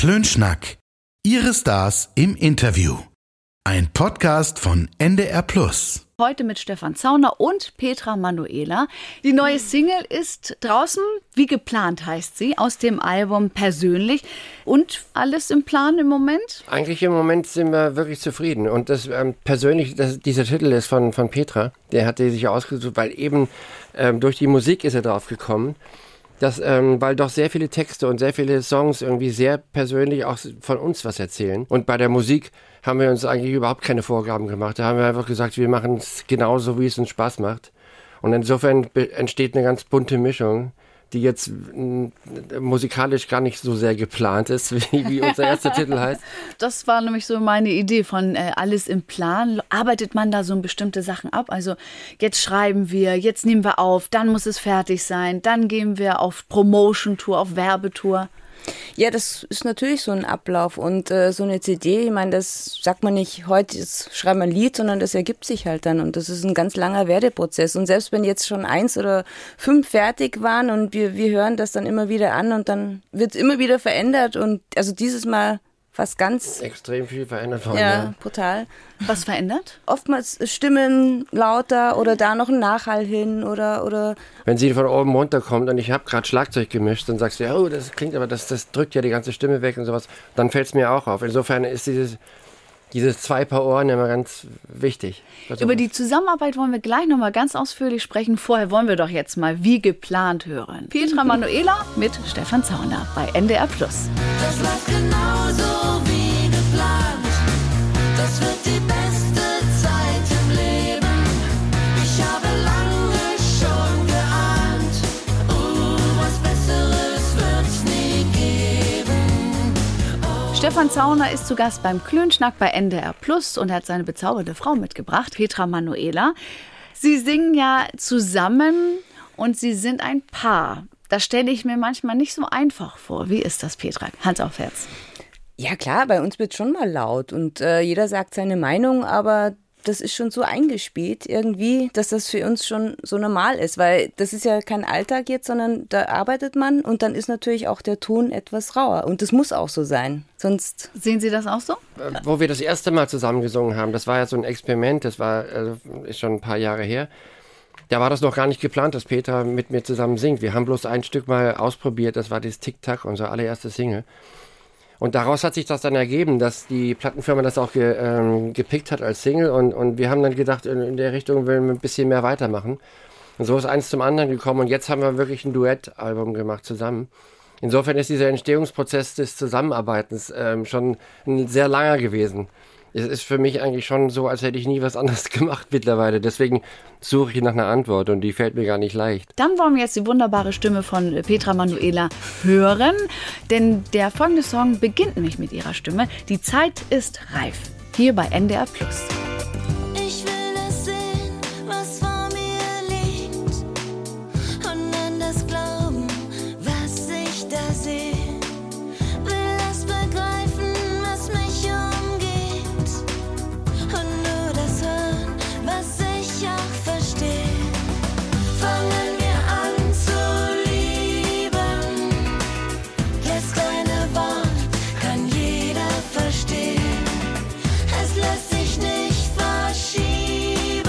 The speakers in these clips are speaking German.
Klönschnack. Ihre Stars im Interview. Ein Podcast von NDR Plus. Heute mit Stefan Zauner und Petra Manuela. Die neue Single ist draußen, wie geplant heißt sie, aus dem Album Persönlich. Und alles im Plan im Moment? Eigentlich im Moment sind wir wirklich zufrieden. Und das persönlich, dieser Titel ist von Petra. Der hat die sich ausgesucht, weil eben durch die Musik ist er drauf gekommen. Weil doch sehr viele Texte und sehr viele Songs irgendwie sehr persönlich auch von uns was erzählen. Und bei der Musik haben wir uns eigentlich überhaupt keine Vorgaben gemacht. Da haben wir einfach gesagt, wir machen es genauso, wie es uns Spaß macht. Und insofern entsteht eine ganz bunte Mischung, die jetzt musikalisch gar nicht so sehr geplant ist, wie unser erster Titel heißt. Das war nämlich so meine Idee von alles im Plan. Arbeitet man da so bestimmte Sachen ab? Also jetzt schreiben wir, jetzt nehmen wir auf, dann muss es fertig sein, dann gehen wir auf Promotion-Tour, auf Werbetour. Ja, das ist natürlich so ein Ablauf und so eine CD, ich meine, das sagt man nicht, heute schreiben wir ein Lied, sondern das ergibt sich halt dann und das ist ein ganz langer Werdeprozess und selbst wenn jetzt schon 1 oder 5 fertig waren und wir hören das dann immer wieder an und dann wird es immer wieder verändert und also dieses Mal fast ganz... Extrem viel verändert worden. Ja, brutal. Was verändert? Oftmals Stimmen lauter oder da noch ein Nachhall hin oder... Wenn sie von oben runterkommt und ich habe gerade Schlagzeug gemischt, dann sagst du, ja, oh, das klingt aber, das drückt ja die ganze Stimme weg und sowas. Dann fällt es mir auch auf. Insofern ist dieses 2 Paar Ohren immer ganz wichtig. Über die Zusammenarbeit wollen wir gleich nochmal ganz ausführlich sprechen. Vorher wollen wir doch jetzt mal wie geplant hören. Petra Manuela mit Stefan Zauner bei NDR Plus. Das läuft genauso wie geplant. Das wird die beste Zeit im Leben. Ich habe lange schon geahnt, was Besseres wird's nie geben. Stefan Zauner ist zu Gast beim Klönschnack bei NDR Plus und hat seine bezaubernde Frau mitgebracht, Petra Manuela. Sie singen ja zusammen und sie sind ein Paar. Das stelle ich mir manchmal nicht so einfach vor. Wie ist das, Petra? Hand auf Herz. Ja klar, bei uns wird schon mal laut und jeder sagt seine Meinung, aber das ist schon so eingespielt irgendwie, dass das für uns schon so normal ist, weil das ist ja kein Alltag jetzt, sondern da arbeitet man und dann ist natürlich auch der Ton etwas rauer und das muss auch so sein, sonst... Sehen Sie das auch so? Wo wir das erste Mal zusammen gesungen haben, das war ja so ein Experiment, das ist schon ein paar Jahre her. Da war das noch gar nicht geplant, dass Petra mit mir zusammen singt. Wir haben bloß ein Stück mal ausprobiert, das war das Tic-Tac, unsere allererste Single. Und daraus hat sich das dann ergeben, dass die Plattenfirma das auch gepickt hat als Single und wir haben dann gedacht, in der Richtung wollen wir ein bisschen mehr weitermachen. Und so ist eins zum anderen gekommen und jetzt haben wir wirklich ein Duettalbum gemacht zusammen. Insofern ist dieser Entstehungsprozess des Zusammenarbeitens schon ein sehr langer gewesen. Es ist für mich eigentlich schon so, als hätte ich nie was anderes gemacht mittlerweile. Deswegen suche ich nach einer Antwort und die fällt mir gar nicht leicht. Dann wollen wir jetzt die wunderbare Stimme von Petra Manuela hören. Denn der folgende Song beginnt nämlich mit ihrer Stimme. Die Zeit ist reif. Hier bei NDR Plus. Ich will es sehen, was vor mir liegt und an das glauben, was ich da sehe. Will es begreifen, was mich umgeht und nur das hören, was ich auch verstehe. Fangen wir an zu lieben. Das kleine Wort kann jeder verstehen. Es lässt sich nicht verschieben.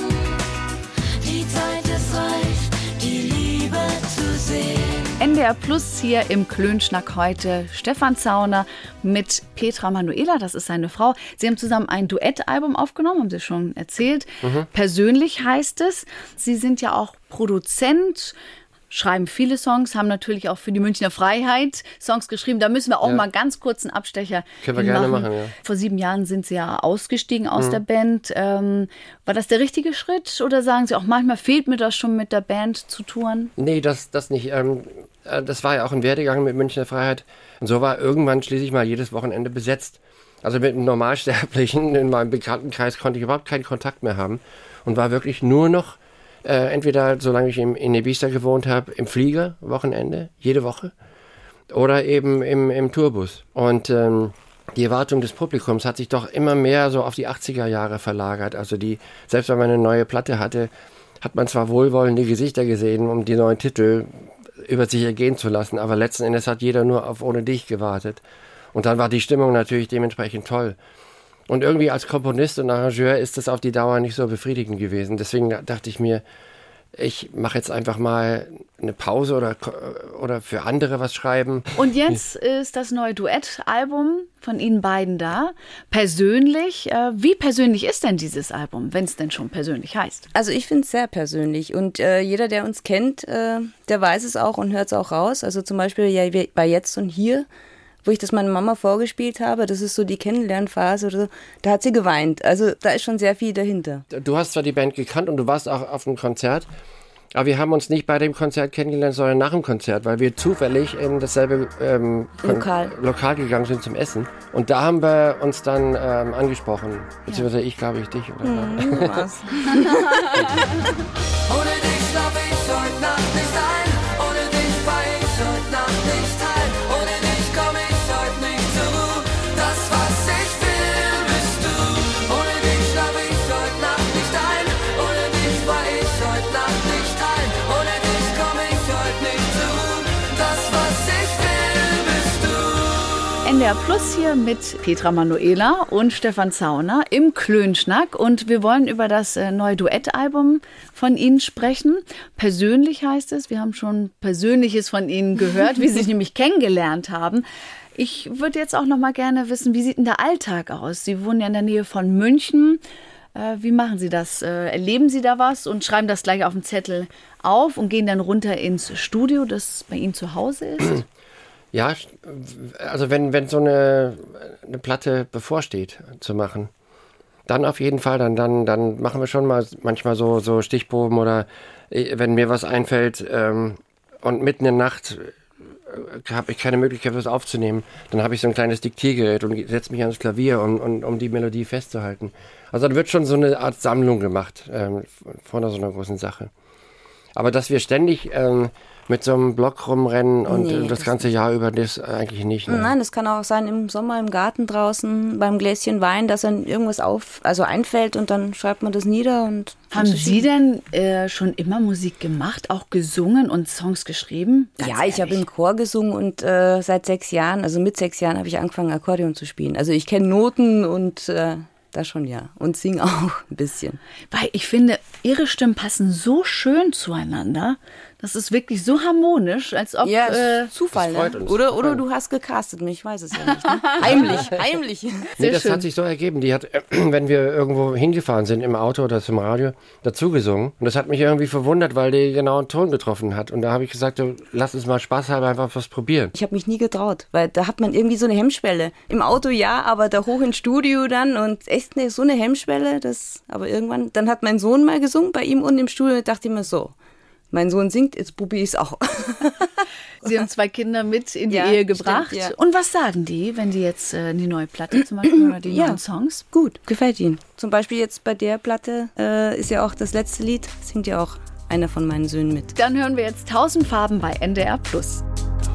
Die Zeit ist reif, die Liebe zu sehen. NDR Plus hier im Klönschnack heute. Stefan Zauner mit Petra Manuela, das ist seine Frau. Sie haben zusammen ein Duettalbum aufgenommen, haben Sie schon erzählt. Persönlich heißt es. Sie sind ja auch Produzent, schreiben viele Songs, haben natürlich auch für die Münchner Freiheit Songs geschrieben. Da müssen wir auch mal ganz kurz einen Abstecher Können wir gerne machen, ja. Vor 7 Jahren sind Sie ja ausgestiegen aus der Band. War das der richtige Schritt oder sagen Sie auch, manchmal fehlt mir das schon mit der Band zu touren? Nee, das nicht. Das war ja auch ein Werdegang mit Münchner Freiheit. Und so war irgendwann schließlich mal jedes Wochenende besetzt. Also mit einem Normalsterblichen in meinem Bekanntenkreis konnte ich überhaupt keinen Kontakt mehr haben. Und war wirklich nur noch, entweder solange ich in Ibiza gewohnt habe, im Flieger, Wochenende, jede Woche. Oder eben im Tourbus. Und die Erwartung des Publikums hat sich doch immer mehr so auf die 80er Jahre verlagert. Also selbst wenn man eine neue Platte hatte, hat man zwar wohlwollende Gesichter gesehen, um die neuen Titel über sich ergehen zu lassen, aber letzten Endes hat jeder nur auf Ohne dich gewartet. Und dann war die Stimmung natürlich dementsprechend toll. Und irgendwie als Komponist und Arrangeur ist das auf die Dauer nicht so befriedigend gewesen. Deswegen dachte ich mir, ich mache jetzt einfach mal eine Pause oder für andere was schreiben. Und jetzt ist das neue Duettalbum von Ihnen beiden da. Persönlich, wie persönlich ist denn dieses Album, wenn es denn schon persönlich heißt? Also ich finde es sehr persönlich und jeder, der uns kennt, der weiß es auch und hört es auch raus. Also zum Beispiel ja, bei Jetzt und Hier, wo ich das meiner Mama vorgespielt habe, das ist so die Kennenlernphase oder so, da hat sie geweint. Also da ist schon sehr viel dahinter. Du hast zwar die Band gekannt und du warst auch auf einem Konzert, aber wir haben uns nicht bei dem Konzert kennengelernt, sondern nach dem Konzert, weil wir zufällig in dasselbe Lokal gegangen sind zum Essen. Und da haben wir uns dann angesprochen, beziehungsweise ich glaube dich. Oder Was? Ohne dich schlaf ich heute Nacht nicht ein. Ohne dich war ich heute Nacht nicht heil. Ohne dich komm ich heute nicht zur Ruhe. Das, was ich will, bist du. Ohne dich schlaf ich heute Nacht nicht ein. Ohne dich war ich heute Nacht nicht heil. Ohne dich komm ich heute nicht zur Ruhe. Das, was ich will, bist du. NDR Plus hier mit Petra Manuela und Stefan Zauner im Klönschnack. Und wir wollen über das neue Duettalbum von Ihnen sprechen. Persönlich heißt es, wir haben schon Persönliches von Ihnen gehört, wie Sie sich nämlich kennengelernt haben. Ich würde jetzt auch noch mal gerne wissen, wie sieht denn der Alltag aus? Sie wohnen ja in der Nähe von München. Wie machen Sie das? Erleben Sie da was und schreiben das gleich auf dem Zettel auf und gehen dann runter ins Studio, das bei Ihnen zu Hause ist? Ja, also wenn so eine Platte bevorsteht zu machen, dann auf jeden Fall, dann machen wir schon mal manchmal so Stichproben oder wenn mir was einfällt und mitten in der Nacht habe ich keine Möglichkeit, was aufzunehmen, dann habe ich so ein kleines Diktiergerät und setze mich ans Klavier, um die Melodie festzuhalten. Also dann wird schon so eine Art Sammlung gemacht vor so einer großen Sache. Aber dass wir ständig mit so einem Block rumrennen und das ganze Jahr über, das eigentlich nicht. Ne? Nein, das kann auch sein im Sommer im Garten draußen beim Gläschen Wein, dass dann irgendwas einfällt und dann schreibt man das nieder. Und haben Sie denn schon immer Musik gemacht, auch gesungen und Songs geschrieben? Ganz ja, ich habe im Chor gesungen und seit 6 Jahren, also mit 6 Jahren habe ich angefangen Akkordeon zu spielen. Also ich kenne Noten und das schon, ja. Und singe auch ein bisschen. Weil ich finde, Ihre Stimmen passen so schön zueinander. Das ist wirklich so harmonisch, als ob... Ja, Zufall, ne? Oder du hast gecastet mich, ich weiß es ja nicht. Ne? Heimlich. Nee, das hat sich so ergeben. Die hat, wenn wir irgendwo hingefahren sind, im Auto oder zum Radio, dazu gesungen. Und das hat mich irgendwie verwundert, weil die genau einen Ton getroffen hat. Und da habe ich gesagt, lass uns mal spaßhalber einfach was probieren. Ich habe mich nie getraut, weil da hat man irgendwie so eine Hemmschwelle. Im Auto ja, aber da hoch ins Studio dann und echt so eine Hemmschwelle. Aber irgendwann, dann hat mein Sohn mal gesungen bei ihm unten im Studio und dachte ich mir so, mein Sohn singt, jetzt probiere ich es auch. Sie haben 2 Kinder mit in die Ehe gebracht. Stimmt, ja. Und was sagen die, wenn die jetzt die neue Platte zum Beispiel oder die neuen Songs? Gut, gefällt ihnen. Zum Beispiel jetzt bei der Platte ist ja auch das letzte Lied, singt ja auch einer von meinen Söhnen mit. Dann hören wir jetzt 1000 Farben bei NDR Plus.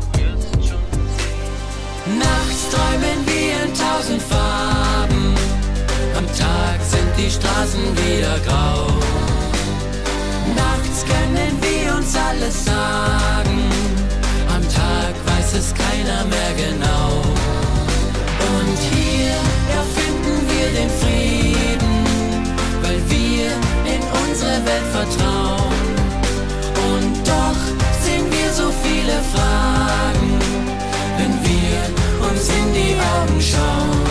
Nachts träumen wir in 1000 Farben. Am Tag sind die Straßen wieder grau. Nachts können wir uns alles sagen. Am Tag weiß es keiner mehr genau. Und hier erfinden wir den Frieden, weil wir in unsere Welt vertrauen. Und doch sehen wir so viele Fragen, wenn wir uns in die Augen schauen.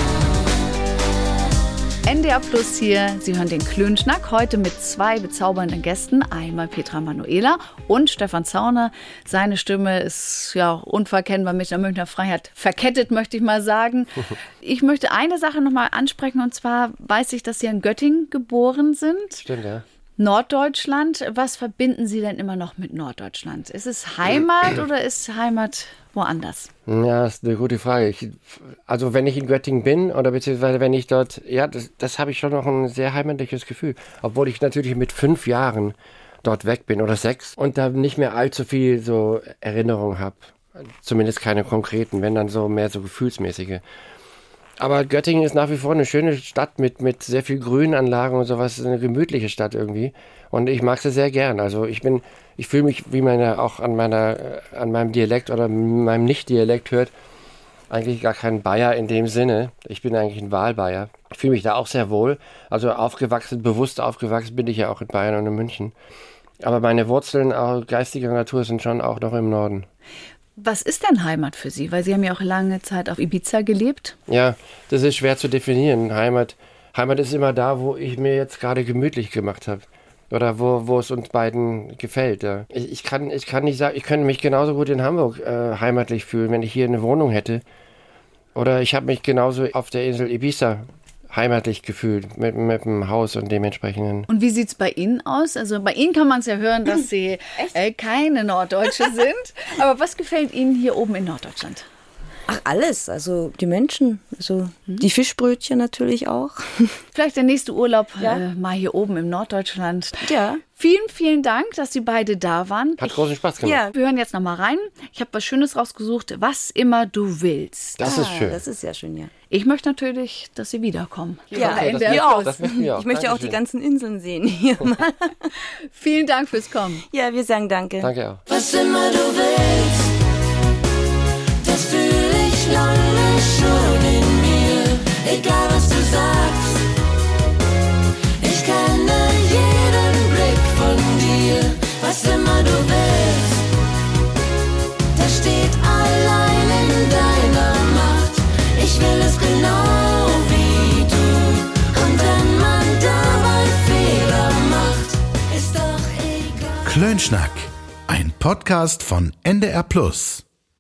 NDR Plus hier, Sie hören den Klönschnack, heute mit 2 bezaubernden Gästen, einmal Petra Manuela und Stefan Zauner. Seine Stimme ist ja unverkennbar mit der Münchner Freiheit verkettet, möchte ich mal sagen. Ich möchte eine Sache nochmal ansprechen, und zwar weiß ich, dass Sie in Göttingen geboren sind. Stimmt, ja. Norddeutschland, was verbinden Sie denn immer noch mit Norddeutschland? Ist es Heimat oder ist Heimat woanders? Ja, das ist eine gute Frage. Also wenn ich in Göttingen bin oder beziehungsweise wenn ich dort, ja, das habe ich schon noch ein sehr heimatliches Gefühl. Obwohl ich natürlich mit 5 Jahren dort weg bin oder 6 und da nicht mehr allzu viel so Erinnerungen habe. Zumindest keine konkreten, wenn dann so mehr so gefühlsmäßige. Aber Göttingen ist nach wie vor eine schöne Stadt mit sehr viel Grünanlagen und sowas. Eine gemütliche Stadt irgendwie. Und ich mag sie sehr gern. Also ich fühle mich, wie man ja auch an meinem Dialekt oder meinem Nicht-Dialekt hört, eigentlich gar kein Bayer in dem Sinne. Ich bin eigentlich ein Wahlbayer. Ich fühle mich da auch sehr wohl. Also bewusst aufgewachsen bin ich ja auch in Bayern und in München. Aber meine Wurzeln auch geistiger Natur sind schon auch noch im Norden. Was ist denn Heimat für Sie? Weil Sie haben ja auch lange Zeit auf Ibiza gelebt. Ja, das ist schwer zu definieren. Heimat ist immer da, wo ich mir jetzt gerade gemütlich gemacht habe. Oder wo es uns beiden gefällt. Ja. Ich kann nicht sagen, ich könnte mich genauso gut in Hamburg heimatlich fühlen, wenn ich hier eine Wohnung hätte. Oder ich habe mich genauso auf der Insel Ibiza heimatlich gefühlt mit dem Haus und dementsprechenden. Und wie sieht es bei Ihnen aus? Also bei Ihnen kann man es ja hören, dass Sie keine Norddeutsche sind. Aber was gefällt Ihnen hier oben in Norddeutschland? Ach, alles. Also die Menschen, also die Fischbrötchen natürlich auch. Vielleicht der nächste Urlaub mal hier oben im Norddeutschland. Ja. Vielen, vielen Dank, dass Sie beide da waren. Hat großen Spaß gemacht. Ja, wir hören jetzt noch mal rein. Ich habe was Schönes rausgesucht. Was immer du willst. Das ist schön. Das ist sehr schön, ja. Ich möchte natürlich, dass Sie wiederkommen. Ja, das möchten wir auch. Ich möchte auch die ganzen Inseln sehen hier. Vielen Dank fürs Kommen. Ja, wir sagen danke. Danke auch. Was immer du willst, das fühle ich lange schon in mir. Egal was du sagst, ich kenne jeden Blick von dir. Was immer du willst, das steht allein in deiner Macht. Ich will es genau wie du. Und wenn man dabei Fehler macht, ist doch egal. Klönschnack, ein Podcast von NDR+.